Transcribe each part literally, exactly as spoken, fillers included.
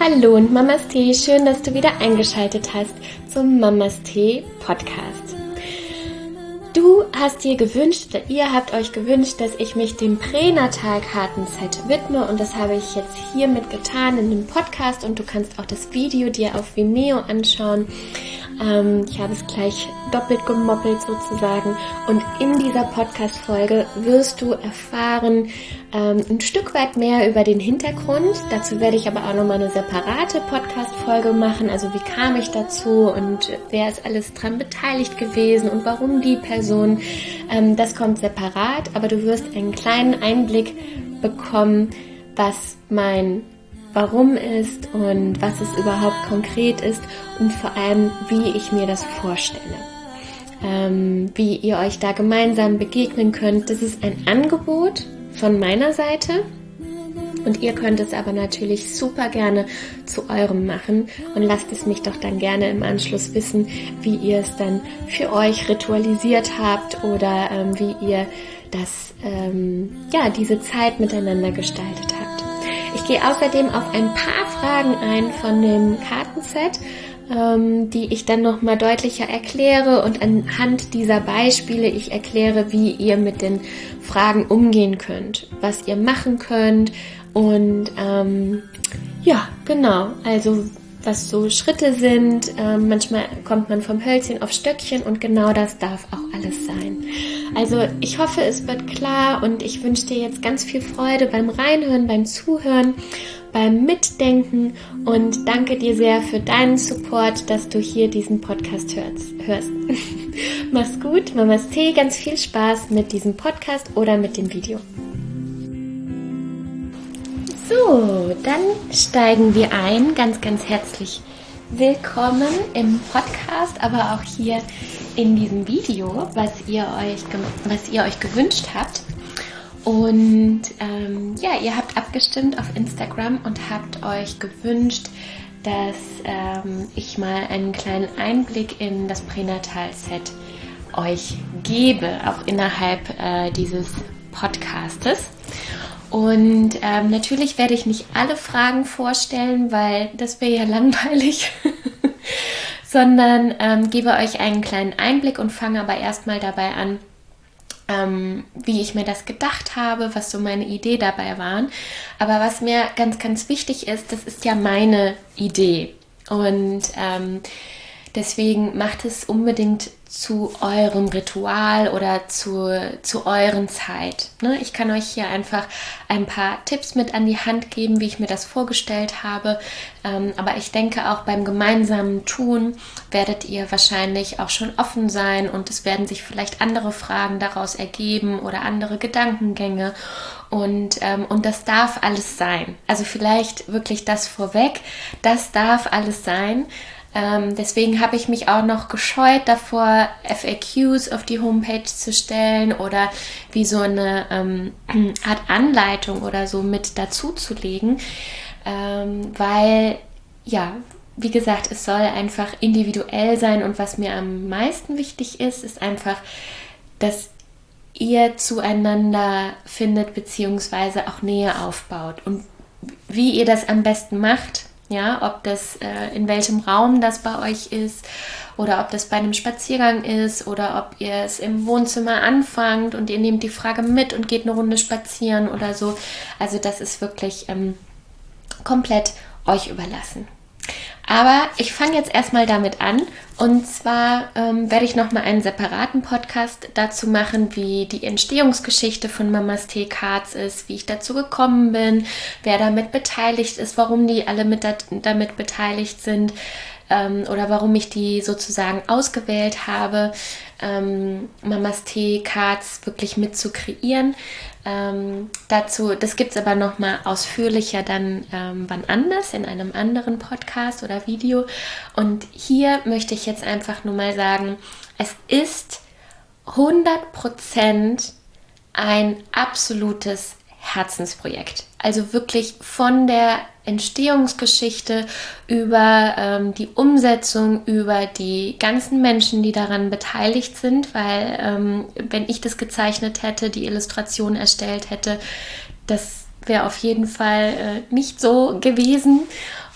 Hallo und Mamas Tee, schön, dass du wieder eingeschaltet hast zum Mamas Tee Podcast. Du hast dir gewünscht, oder ihr habt euch gewünscht, dass ich mich dem Pränatalkartenset widme und das habe ich jetzt hiermit getan in dem Podcast und du kannst auch das Video dir auf Vimeo anschauen. Ähm, ich habe es gleich doppelt gemoppelt sozusagen und in dieser Podcast-Folge wirst du erfahren ähm, ein Stück weit mehr über den Hintergrund. Dazu werde ich aber auch nochmal eine separate Podcast-Folge machen, also wie kam ich dazu und wer ist alles dran beteiligt gewesen und warum die Person. Ähm, das kommt separat, aber du wirst einen kleinen Einblick bekommen, was mein Warum ist und was es überhaupt konkret ist und vor allem, wie ich mir das vorstelle. Ähm, wie ihr euch da gemeinsam begegnen könnt. Das ist ein Angebot von meiner Seite und ihr könnt es aber natürlich super gerne zu eurem machen und lasst es mich doch dann gerne im Anschluss wissen, wie ihr es dann für euch ritualisiert habt oder ähm, wie ihr das, ähm, ja, diese Zeit miteinander gestaltet habt. Ich gehe außerdem auf ein paar Fragen ein von dem Kartenset, ähm, die ich dann nochmal deutlicher erkläre und anhand dieser Beispiele ich erkläre, wie ihr mit den Fragen umgehen könnt, was ihr machen könnt und ähm, ja, genau, also was so Schritte sind. Ähm, manchmal kommt man vom Hölzchen auf Stöckchen und genau das darf auch alles sein. Also ich hoffe, es wird klar und ich wünsche dir jetzt ganz viel Freude beim Reinhören, beim Zuhören, beim Mitdenken und danke dir sehr für deinen Support, dass du hier diesen Podcast hörst. Mach's gut, Mamas Tee, ganz viel Spaß mit diesem Podcast oder mit dem Video. So, dann steigen wir ein. Ganz, ganz herzlich willkommen im Podcast, aber auch hier in diesem Video, was ihr euch, was ihr euch gewünscht habt. Und ähm, ja, ihr habt abgestimmt auf Instagram und habt euch gewünscht, dass ähm, ich mal einen kleinen Einblick in das Pränatal-Set euch gebe, auch innerhalb äh, dieses Podcastes. Und ähm, natürlich werde ich nicht alle Fragen vorstellen, weil das wäre ja langweilig, sondern ähm, gebe euch einen kleinen Einblick und fange aber erstmal dabei an, ähm, wie ich mir das gedacht habe, was so meine Idee dabei waren. Aber was mir ganz, ganz wichtig ist, das ist ja meine Idee und ähm, deswegen macht es unbedingt zu eurem Ritual oder zu, zu euren Zeit. Ne? Ich kann euch hier einfach ein paar Tipps mit an die Hand geben, wie ich mir das vorgestellt habe. Ähm, aber ich denke auch beim gemeinsamen Tun werdet ihr wahrscheinlich auch schon offen sein und es werden sich vielleicht andere Fragen daraus ergeben oder andere Gedankengänge. Und, ähm, und das darf alles sein. Also vielleicht wirklich das vorweg, das darf alles sein. Ähm, deswegen habe ich mich auch noch gescheut davor, F A Qs auf die Homepage zu stellen oder wie so eine ähm, Art Anleitung oder so mit dazu zu legen, ähm, weil, ja, wie gesagt, es soll einfach individuell sein und was mir am meisten wichtig ist, ist einfach, dass ihr zueinander findet beziehungsweise auch Nähe aufbaut und wie ihr das am besten macht. Ja, ob das, äh, in welchem Raum das bei euch ist oder ob das bei einem Spaziergang ist oder ob ihr es im Wohnzimmer anfangt und ihr nehmt die Frage mit und geht eine Runde spazieren oder so. Also das ist wirklich ähm, komplett euch überlassen. Aber ich fange jetzt erstmal damit an und zwar ähm, werde ich nochmal einen separaten Podcast dazu machen, wie die Entstehungsgeschichte von Mamas Tee Cards ist, wie ich dazu gekommen bin, wer damit beteiligt ist, warum die alle mit dat- damit beteiligt sind ähm, oder warum ich die sozusagen ausgewählt habe, ähm, Mamas Tee Cards wirklich mit zu kreieren. Ähm, dazu, das gibt es aber nochmal ausführlicher dann ähm, wann anders, in einem anderen Podcast oder Video. Und hier möchte ich jetzt einfach nur mal sagen, es ist hundert Prozent ein absolutes Herzensprojekt. Also wirklich von der Entstehungsgeschichte über ähm, die Umsetzung, über die ganzen Menschen, die daran beteiligt sind, weil ähm, wenn ich das gezeichnet hätte, die Illustration erstellt hätte, das wäre auf jeden Fall äh, nicht so gewesen.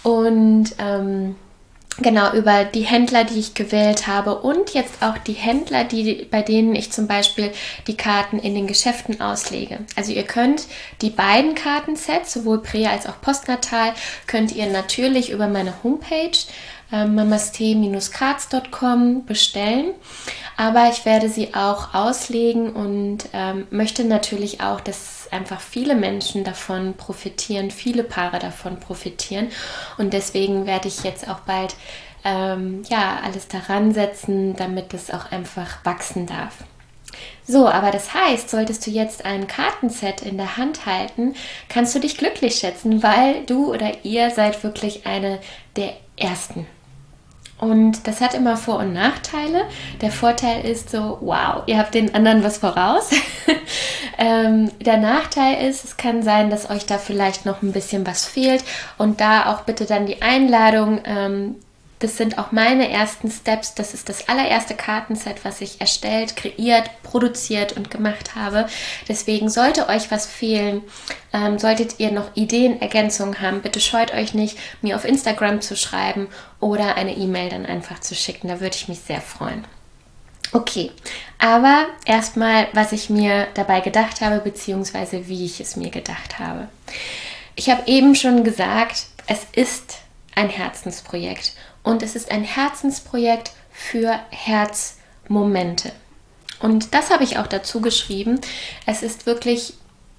Und ähm, genau, über die Händler, die ich gewählt habe und jetzt auch die Händler, die, bei denen ich zum Beispiel die Karten in den Geschäften auslege. Also ihr könnt die beiden Kartensets, sowohl Prä- als auch Postnatal, könnt ihr natürlich über meine Homepage äh, mamastee cards punkt com bestellen. Aber ich werde sie auch auslegen und ähm, möchte natürlich auch, dass einfach viele Menschen davon profitieren, viele Paare davon profitieren. Und deswegen werde ich jetzt auch bald ähm, ja, alles daran setzen, damit es auch einfach wachsen darf. So, aber das heißt, solltest du jetzt ein Kartenset in der Hand halten, kannst du dich glücklich schätzen, weil du oder ihr seid wirklich eine der Ersten. Und das hat immer Vor- und Nachteile. Der Vorteil ist so, wow, ihr habt den anderen was voraus. ähm, der Nachteil ist, es kann sein, dass euch da vielleicht noch ein bisschen was fehlt. Und da auch bitte dann die Einladung, ähm, das sind auch meine ersten Steps. Das ist das allererste Kartenset, was ich erstellt, kreiert, produziert und gemacht habe. Deswegen sollte euch was fehlen, ähm, solltet ihr noch Ideen, Ergänzungen haben, bitte scheut euch nicht, mir auf Instagram zu schreiben oder eine E-Mail dann einfach zu schicken. Da würde ich mich sehr freuen. Okay, aber erstmal, was ich mir dabei gedacht habe, beziehungsweise wie ich es mir gedacht habe. Ich habe eben schon gesagt, es ist ein Herzensprojekt. Und es ist ein Herzensprojekt für Herzmomente. Und das habe ich auch dazu geschrieben. Es ist wirklich,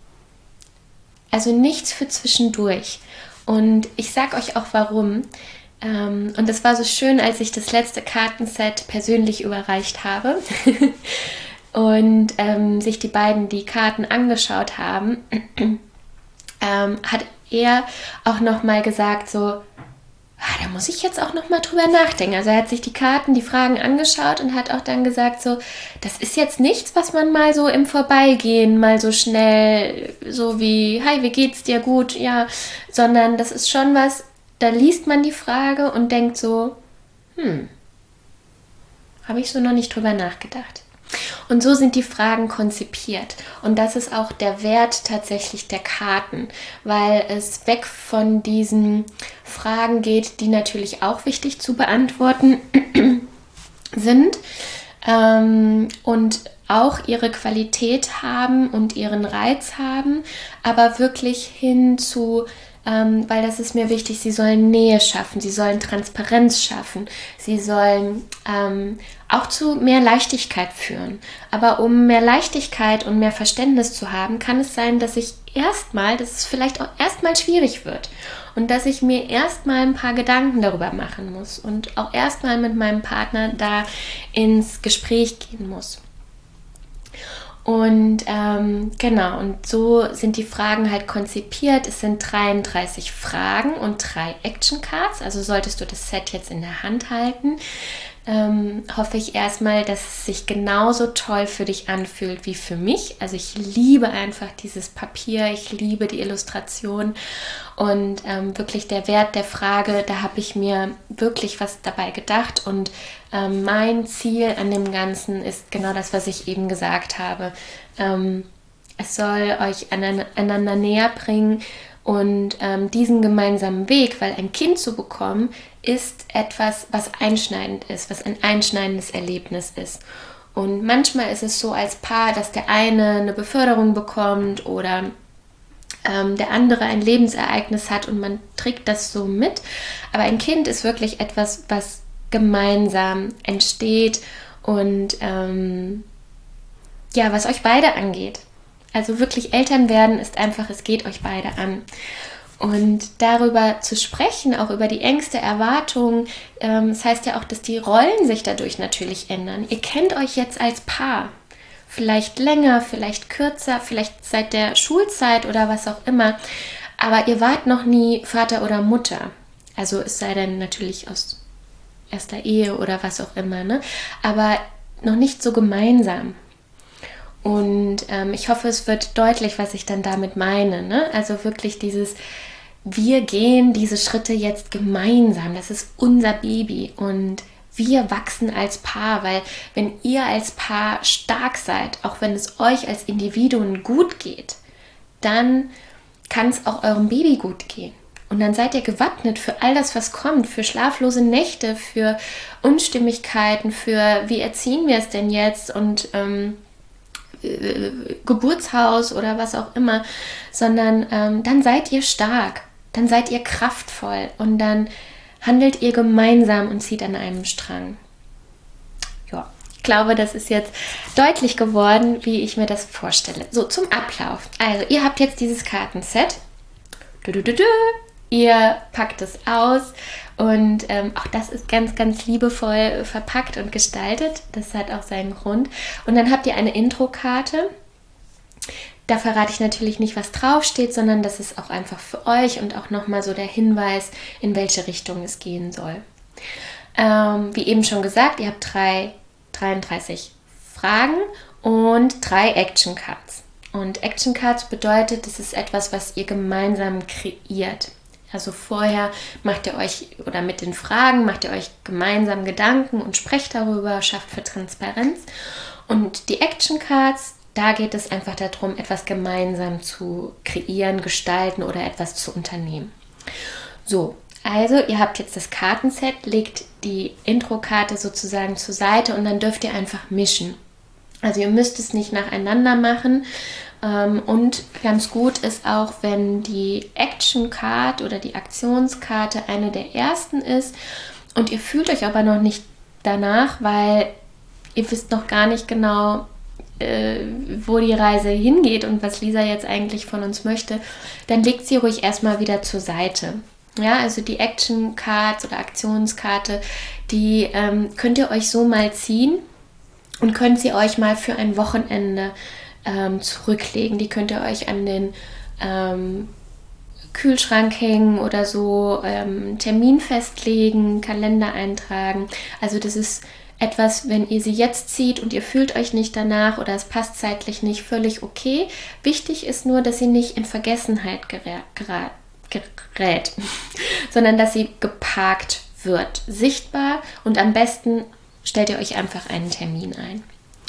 also nichts für zwischendurch. Und ich sage euch auch warum. Und das war so schön, als ich das letzte Kartenset persönlich überreicht habe. Und ähm, sich die beiden die Karten angeschaut haben, ähm, hat er auch nochmal gesagt, so, Ah, da muss ich jetzt auch noch mal drüber nachdenken. Also er hat sich die Karten, die Fragen angeschaut und hat auch dann gesagt, so, das ist jetzt nichts, was man mal so im Vorbeigehen, mal so schnell, so wie, hi, wie geht's dir, gut, ja, sondern das ist schon was, da liest man die Frage und denkt so, hm, habe ich so noch nicht drüber nachgedacht. Und so sind die Fragen konzipiert. Und das ist auch der Wert tatsächlich der Karten, weil es weg von diesen Fragen geht, die natürlich auch wichtig zu beantworten sind ähm, und auch ihre Qualität haben und ihren Reiz haben, aber wirklich hin zu, ähm, weil das ist mir wichtig, sie sollen Nähe schaffen, sie sollen Transparenz schaffen, sie sollen ähm, auch zu mehr Leichtigkeit führen. Aber um mehr Leichtigkeit und mehr Verständnis zu haben, kann es sein, dass ich erstmal, dass es vielleicht auch erstmal schwierig wird und dass ich mir erstmal ein paar Gedanken darüber machen muss und auch erstmal mit meinem Partner da ins Gespräch gehen muss. Und ähm, genau, und so sind die Fragen halt konzipiert. Es sind dreiunddreißig Fragen und drei Action Cards. Also solltest du das Set jetzt in der Hand halten, ähm, hoffe ich erstmal, dass es sich genauso toll für dich anfühlt wie für mich. Also ich liebe einfach dieses Papier, ich liebe die Illustration und ähm, wirklich der Wert der Frage, da habe ich mir wirklich was dabei gedacht und ähm, mein Ziel an dem Ganzen ist genau das, was ich eben gesagt habe. Ähm, es soll euch einander näher bringen und ähm, diesen gemeinsamen Weg, weil ein Kind zu bekommen, ist etwas, was einschneidend ist, was ein einschneidendes Erlebnis ist. Und manchmal ist es so als Paar, dass der eine eine Beförderung bekommt oder ähm, der andere ein Lebensereignis hat und man trägt das so mit. Aber ein Kind ist wirklich etwas, was gemeinsam entsteht und ähm, ja, was euch beide angeht. Also wirklich Eltern werden ist einfach, es geht euch beide an. Und darüber zu sprechen, auch über die Ängste, Erwartungen, ähm, das heißt ja auch, dass die Rollen sich dadurch natürlich ändern. Ihr kennt euch jetzt als Paar, vielleicht länger, vielleicht kürzer, vielleicht seit der Schulzeit oder was auch immer, aber ihr wart noch nie Vater oder Mutter. Also es sei denn natürlich aus erster Ehe oder was auch immer, ne? Aber noch nicht so gemeinsam. Und ähm, ich hoffe, es wird deutlich, was ich dann damit meine, ne? Also wirklich dieses, wir gehen diese Schritte jetzt gemeinsam. Das ist unser Baby und wir wachsen als Paar, weil wenn ihr als Paar stark seid, auch wenn es euch als Individuen gut geht, dann kann es auch eurem Baby gut gehen. Und dann seid ihr gewappnet für all das, was kommt, für schlaflose Nächte, für Unstimmigkeiten, für wie erziehen wir es denn jetzt und ähm, äh, Geburtshaus oder was auch immer, sondern ähm, dann seid ihr stark, dann seid ihr kraftvoll und dann handelt ihr gemeinsam und zieht an einem Strang. Ja, ich glaube, das ist jetzt deutlich geworden, wie ich mir das vorstelle. So, zum Ablauf. Also, ihr habt jetzt dieses Kartenset. Du, du, du, du. Ihr packt es aus und ähm, auch das ist ganz, ganz liebevoll verpackt und gestaltet. Das hat auch seinen Grund. Und dann habt ihr eine Intro-Karte. Da verrate ich natürlich nicht, was draufsteht, sondern das ist auch einfach für euch und auch nochmal so der Hinweis, in welche Richtung es gehen soll. Ähm, wie eben schon gesagt, ihr habt drei, dreiunddreißig Fragen und drei Action Cards. Und Action Cards bedeutet, das ist etwas, was ihr gemeinsam kreiert. Also vorher macht ihr euch, oder mit den Fragen macht ihr euch gemeinsam Gedanken und sprecht darüber, schafft für Transparenz. Und die Action Cards, da geht es einfach darum, etwas gemeinsam zu kreieren, gestalten oder etwas zu unternehmen. So, also ihr habt jetzt das Kartenset, legt die Intro-Karte sozusagen zur Seite und dann dürft ihr einfach mischen. Also ihr müsst es nicht nacheinander machen. Und ganz gut ist auch, wenn die Action Card oder die Aktionskarte eine der ersten ist und ihr fühlt euch aber noch nicht danach, weil ihr wisst noch gar nicht genau, äh, wo die Reise hingeht und was Lisa jetzt eigentlich von uns möchte, dann legt sie ruhig erstmal wieder zur Seite. Ja, also die Action Cards oder Aktionskarte, die ähm, könnt ihr euch so mal ziehen und könnt sie euch mal für ein Wochenende ähm, zurücklegen. Die könnt ihr euch an den ähm, Kühlschrank hängen oder so, ähm, Termin festlegen, Kalender eintragen. Also das ist etwas, wenn ihr sie jetzt zieht und ihr fühlt euch nicht danach oder es passt zeitlich nicht, völlig okay. Wichtig ist nur, dass sie nicht in Vergessenheit gerät, gerät sondern dass sie geparkt wird, sichtbar, und am besten stellt ihr euch einfach einen Termin ein.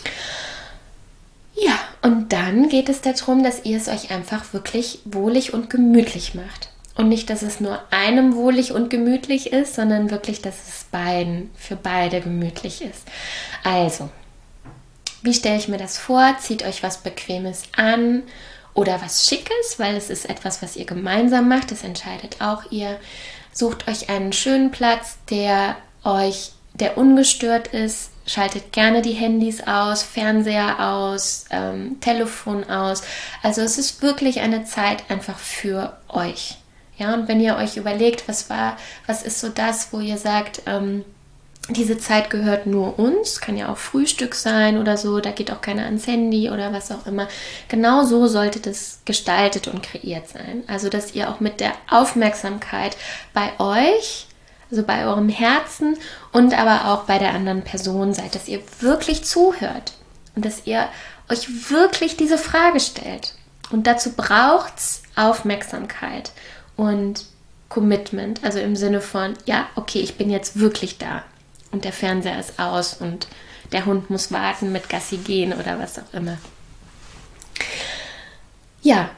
Ja, und dann geht es darum, dass ihr es euch einfach wirklich wohlig und gemütlich macht. Und nicht, dass es nur einem wohlig und gemütlich ist, sondern wirklich, dass es beiden, für beide gemütlich ist. Also, wie stelle ich mir das vor? Zieht euch was Bequemes an oder was Schickes, weil es ist etwas, was ihr gemeinsam macht. Das entscheidet auch ihr. Sucht euch einen schönen Platz, der euch, der ungestört ist. Schaltet gerne die Handys aus, Fernseher aus, ähm, Telefon aus. Also es ist wirklich eine Zeit einfach für euch. Ja, und wenn ihr euch überlegt, was war, was ist so das, wo ihr sagt, ähm, diese Zeit gehört nur uns, kann ja auch Frühstück sein oder so, da geht auch keiner ans Handy oder was auch immer. Genau so sollte das gestaltet und kreiert sein. Also, dass ihr auch mit der Aufmerksamkeit bei euch, also bei eurem Herzen und aber auch bei der anderen Person seid, dass ihr wirklich zuhört und dass ihr euch wirklich diese Frage stellt. Und dazu braucht es Aufmerksamkeit und Commitment, also im Sinne von, ja, okay, ich bin jetzt wirklich da und der Fernseher ist aus und der Hund muss warten mit Gassi gehen oder was auch immer. Ja,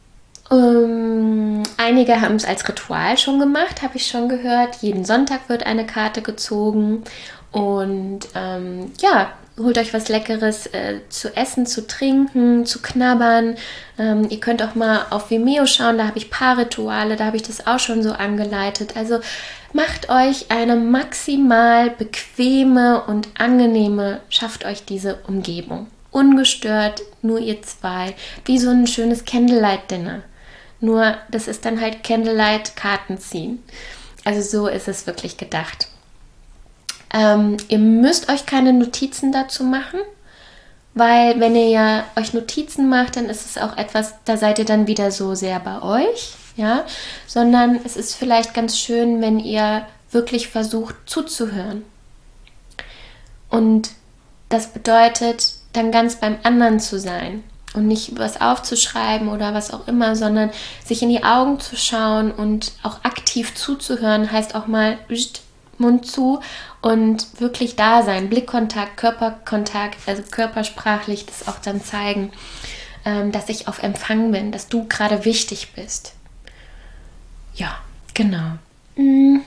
ähm, einige haben es als Ritual schon gemacht, habe ich schon gehört. Jeden Sonntag wird eine Karte gezogen und ähm, ja, holt euch was Leckeres äh, zu essen, zu trinken, zu knabbern. Ähm, ihr könnt auch mal auf Vimeo schauen, da habe ich Paarrituale, da habe ich das auch schon so angeleitet. Also macht euch eine maximal bequeme und angenehme, schafft euch diese Umgebung. Ungestört, nur ihr zwei, wie so ein schönes Candlelight-Dinner. Nur, das ist dann halt Candlelight-Karten ziehen. Also so ist es wirklich gedacht. Ähm, ihr müsst euch keine Notizen dazu machen, weil wenn ihr ja euch Notizen macht, dann ist es auch etwas, da seid ihr dann wieder so sehr bei euch, ja, sondern es ist vielleicht ganz schön, wenn ihr wirklich versucht zuzuhören. Und das bedeutet, dann ganz beim anderen zu sein und nicht was aufzuschreiben oder was auch immer, sondern sich in die Augen zu schauen und auch aktiv zuzuhören, heißt auch mal Mund zu und wirklich da sein, Blickkontakt, Körperkontakt, also körpersprachlich das auch dann zeigen, ähm, dass ich auf Empfang bin, dass du gerade wichtig bist. Ja, Genau. Mm.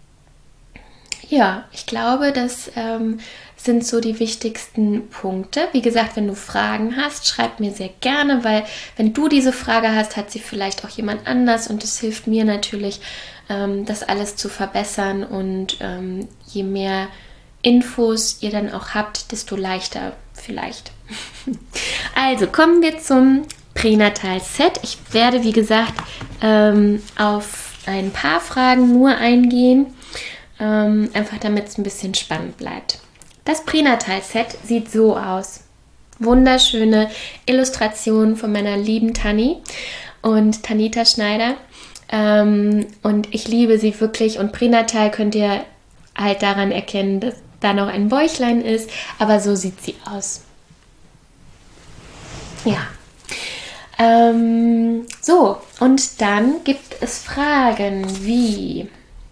Ja, ich glaube, das ähm, sind so die wichtigsten Punkte. Wie gesagt, wenn du Fragen hast, schreib mir sehr gerne, weil wenn du diese Frage hast, hat sie vielleicht auch jemand anders und es hilft mir natürlich, ähm, das alles zu verbessern und ähm, je mehr Infos ihr dann auch habt, desto leichter vielleicht. Also kommen wir zum Pränatal-Set. Ich werde, wie gesagt, ähm, auf ein paar Fragen nur eingehen. Ähm, einfach damit es ein bisschen spannend bleibt. Das Pränatal-Set sieht so aus. Wunderschöne Illustration von meiner lieben Tanni und Tanita Schneider. Ähm, und ich liebe sie wirklich. Und Pränatal könnt ihr halt daran erkennen, dass da noch ein Bäuchlein ist. Aber so sieht sie aus. Ja. Ähm, so, und dann gibt es Fragen wie: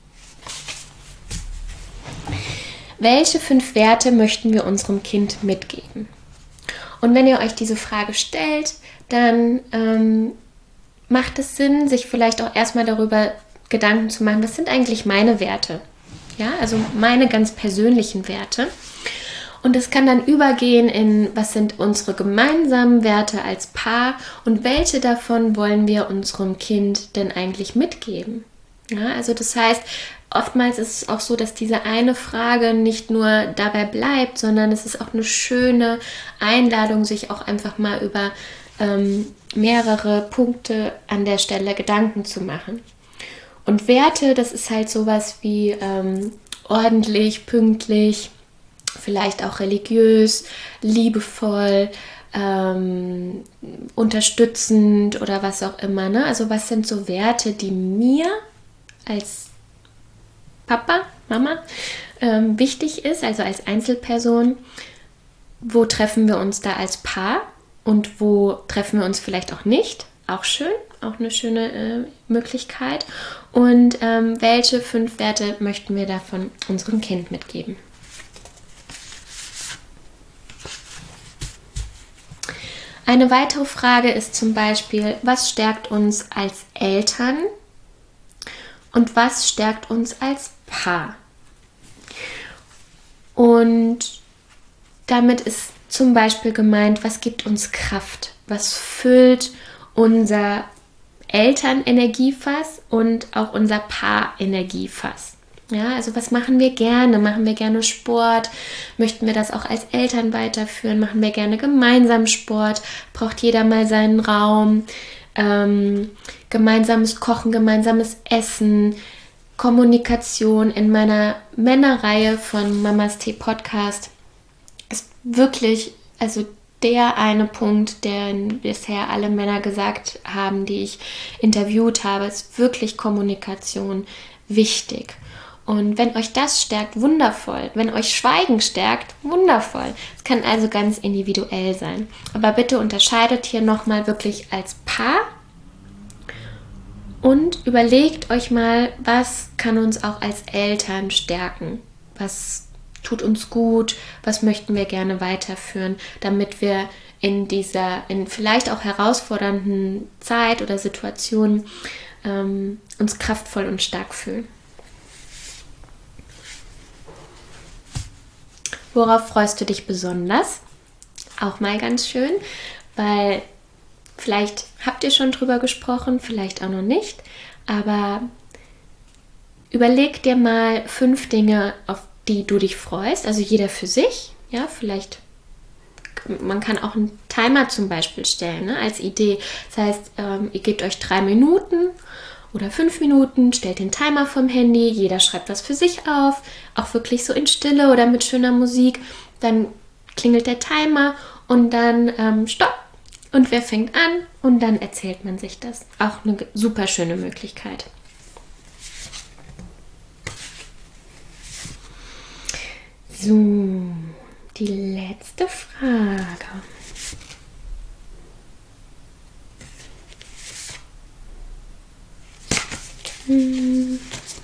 Welche fünf Werte möchten wir unserem Kind mitgeben? Und wenn ihr euch diese Frage stellt, dann ähm, macht es Sinn, sich vielleicht auch erstmal darüber Gedanken zu machen, was sind eigentlich meine Werte? Ja, also meine ganz persönlichen Werte. Und es kann dann übergehen in, was sind unsere gemeinsamen Werte als Paar und welche davon wollen wir unserem Kind denn eigentlich mitgeben? Ja, also das heißt, oftmals ist es auch so, dass diese eine Frage nicht nur dabei bleibt, sondern es ist auch eine schöne Einladung, sich auch einfach mal über ähm, mehrere Punkte an der Stelle Gedanken zu machen. Und Werte, das ist halt sowas wie ähm, ordentlich, pünktlich, vielleicht auch religiös, liebevoll, ähm, unterstützend oder was auch immer. Ne? Also was sind so Werte, die mir als Papa, Mama ähm, wichtig ist, also als Einzelperson? Wo treffen wir uns da als Paar und wo treffen wir uns vielleicht auch nicht? Auch schön, auch eine schöne äh, Möglichkeit. Und ähm, welche fünf Werte möchten wir davon unserem Kind mitgeben? Eine weitere Frage ist zum Beispiel, was stärkt uns als Eltern und was stärkt uns als Paar? Und damit ist zum Beispiel gemeint, was gibt uns Kraft? Was füllt unser Elternenergiefass und auch unser Paarenergiefass? Ja, also was machen wir gerne? Machen wir gerne Sport? Möchten wir das auch als Eltern weiterführen? Machen wir gerne gemeinsam Sport? Braucht jeder mal seinen Raum? Ähm, gemeinsames Kochen, gemeinsames Essen, Kommunikation. In meiner Männerreihe von Mamas Tee Podcast ist wirklich, also der eine Punkt, den bisher alle Männer gesagt haben, die ich interviewt habe, ist wirklich Kommunikation wichtig. Und wenn euch das stärkt, wundervoll. Wenn euch Schweigen stärkt, wundervoll. Es kann also ganz individuell sein. Aber bitte unterscheidet hier nochmal wirklich als Paar und überlegt euch mal, was kann uns auch als Eltern stärken? Was tut uns gut? Was möchten wir gerne weiterführen, damit wir in dieser, in vielleicht auch herausfordernden Zeit oder Situation ähm, uns kraftvoll und stark fühlen? Worauf freust du dich besonders? Auch mal ganz schön, weil vielleicht habt ihr schon drüber gesprochen, vielleicht auch noch nicht, aber überleg dir mal fünf Dinge, auf die du dich freust, also jeder für sich, ja, vielleicht, man kann auch einen Timer zum Beispiel stellen, ne, als Idee. Das heißt, ähm, ihr gebt euch drei Minuten oder fünf Minuten, stellt den Timer vom Handy, jeder schreibt was für sich auf, auch wirklich so in Stille oder mit schöner Musik. Dann klingelt der Timer und dann ähm, stopp. Und wer fängt an? Und dann erzählt man sich das. Auch eine super schöne Möglichkeit. So, die letzte Frage. Hm.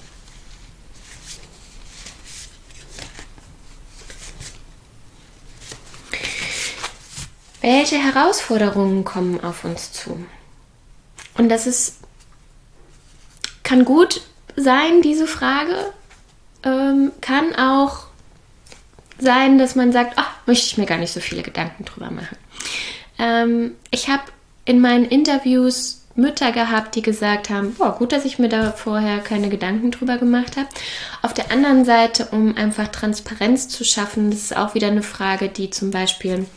Welche Herausforderungen kommen auf uns zu? Und das ist, kann gut sein, diese Frage. Ähm, kann auch sein, dass man sagt, ach, möchte ich mir gar nicht so viele Gedanken drüber machen. Ähm, ich habe in meinen Interviews Mütter gehabt, die gesagt haben, boah, gut, dass ich mir da vorher keine Gedanken drüber gemacht habe. Auf der anderen Seite, um einfach Transparenz zu schaffen, das ist auch wieder eine Frage, die zum Beispiel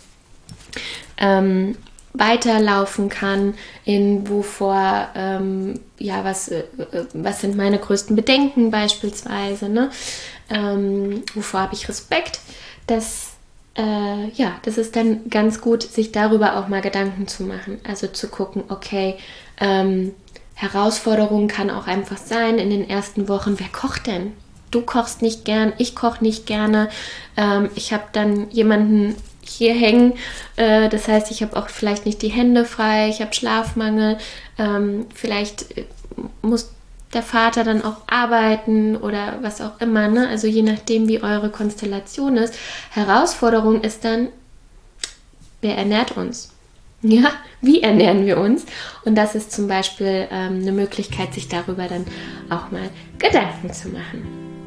ähm, weiterlaufen kann, in wovor, ähm, ja, was, äh, was sind meine größten Bedenken beispielsweise, ne? Ähm, wovor habe ich Respekt, dass Äh, ja, das ist dann ganz gut, sich darüber auch mal Gedanken zu machen. Also zu gucken, okay, ähm, Herausforderung kann auch einfach sein in den ersten Wochen, wer kocht denn? Du kochst nicht gern, ich koche nicht gerne. Ähm, ich habe dann jemanden hier hängen, äh, das heißt, ich habe auch vielleicht nicht die Hände frei, ich habe Schlafmangel, ähm, vielleicht muss der Vater dann auch arbeiten oder was auch immer, ne? Also je nachdem, wie eure Konstellation ist. Herausforderung ist dann, wer ernährt uns? Ja, wie ernähren wir uns? Und das ist zum Beispiel ähm, eine Möglichkeit, sich darüber dann auch mal Gedanken zu machen.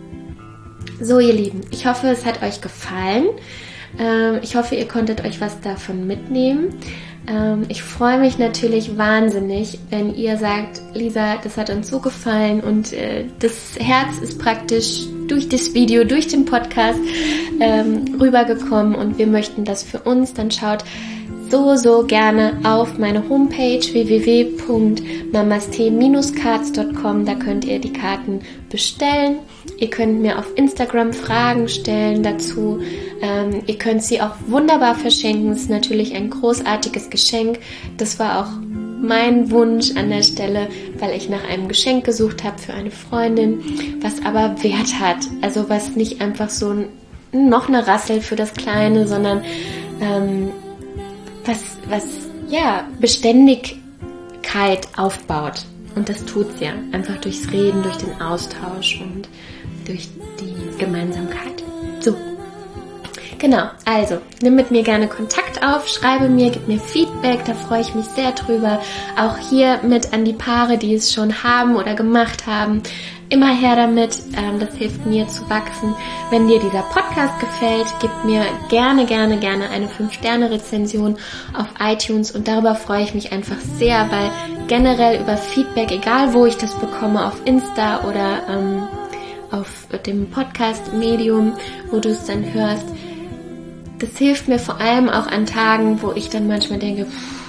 So, ihr Lieben, ich hoffe, es hat euch gefallen. Ähm, ich hoffe, ihr konntet euch was davon mitnehmen. Ähm, ich freue mich natürlich wahnsinnig, wenn ihr sagt, Lisa, das hat uns so gefallen und äh, das Herz ist praktisch durch das Video, durch den Podcast ähm, rübergekommen und wir möchten das für uns. Dann schaut so, so gerne auf meine Homepage w w w punkt mamastee Bindestrich cards punkt com. Da könnt ihr die Karten bestellen. Ihr könnt mir auf Instagram Fragen stellen dazu. Ähm, ihr könnt sie auch wunderbar verschenken. Es ist natürlich ein großartiges Geschenk. Das war auch mein Wunsch an der Stelle, weil ich nach einem Geschenk gesucht habe für eine Freundin, was aber Wert hat. Also was nicht einfach so ein, noch eine Rassel für das Kleine, sondern ähm, was, was ja, Beständigkeit aufbaut. Und das tut's ja. Einfach durchs Reden, durch den Austausch und durch die Gemeinsamkeit. So. Genau, also nimm mit mir gerne Kontakt auf, schreibe mir, gib mir Feedback, da freue ich mich sehr drüber. Auch hier mit an die Paare, die es schon haben oder gemacht haben. Immer her damit, ähm, das hilft mir zu wachsen. Wenn dir dieser Podcast gefällt, gib mir gerne, gerne, gerne eine fünf Sterne Rezension auf iTunes und darüber freue ich mich einfach sehr, weil generell über Feedback, egal wo ich das bekomme, auf Insta oder ähm, auf dem Podcast-Medium, wo du es dann hörst, das hilft mir vor allem auch an Tagen, wo ich dann manchmal denke,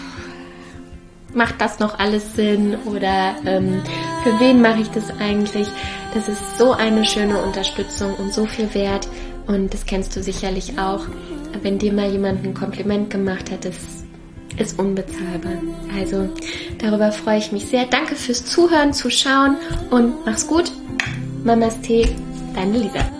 pff, macht das noch alles Sinn oder ähm, für wen mache ich das eigentlich? Das ist so eine schöne Unterstützung und so viel wert und das kennst du sicherlich auch, wenn dir mal jemand ein Kompliment gemacht hat, das ist unbezahlbar. Also darüber freue ich mich sehr. Danke fürs Zuhören, Zuschauen und mach's gut. Mamastee, deine Lisa.